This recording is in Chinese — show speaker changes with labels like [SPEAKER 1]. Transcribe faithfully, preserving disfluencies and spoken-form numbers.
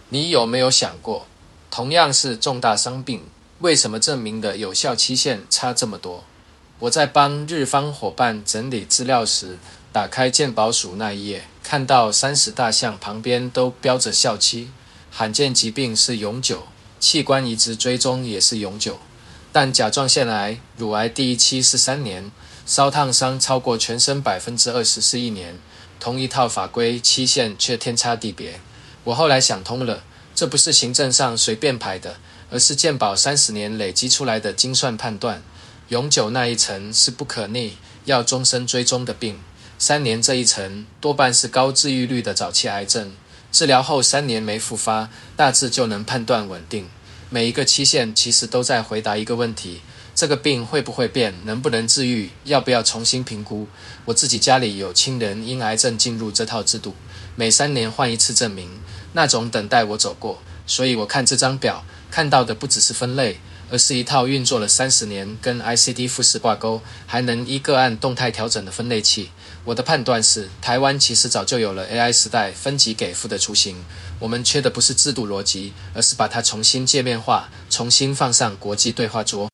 [SPEAKER 1] 你有没有想过，同样是重大伤病，为什么证明的有效期限差这么多？我在帮日方伙伴整理资料时，打开健保署那一页，看到三十大项旁边都标着效期，罕见疾病是永久，器官移植追踪也是永久，但甲状腺癌、乳癌第一期是三年，烧烫伤超过全身 百分之二十 是一年，同一套法规期限却天差地别。我后来想通了，这不是行政上随便排的，而是健保三十年累积出来的精算判断。永久那一层是不可逆，要终身追踪的病，三年这一层多半是高治愈率的早期癌症，治疗后三年没复发，大致就能判断稳定。每一个期限其实都在回答一个问题，这个病会不会变，能不能治愈，要不要重新评估。我自己家里有亲人因癌症进入这套制度，每三年换一次证明，那种等待我走过，所以我看这张表，看到的不只是分类，而是一套运作了三十年，跟 I C D 富士挂钩，还能依个案动态调整的分类器。我的判断是，台湾其实早就有了 A I 时代分级给付的雏形，我们缺的不是制度逻辑，而是把它重新界面化，重新放上国际对话桌。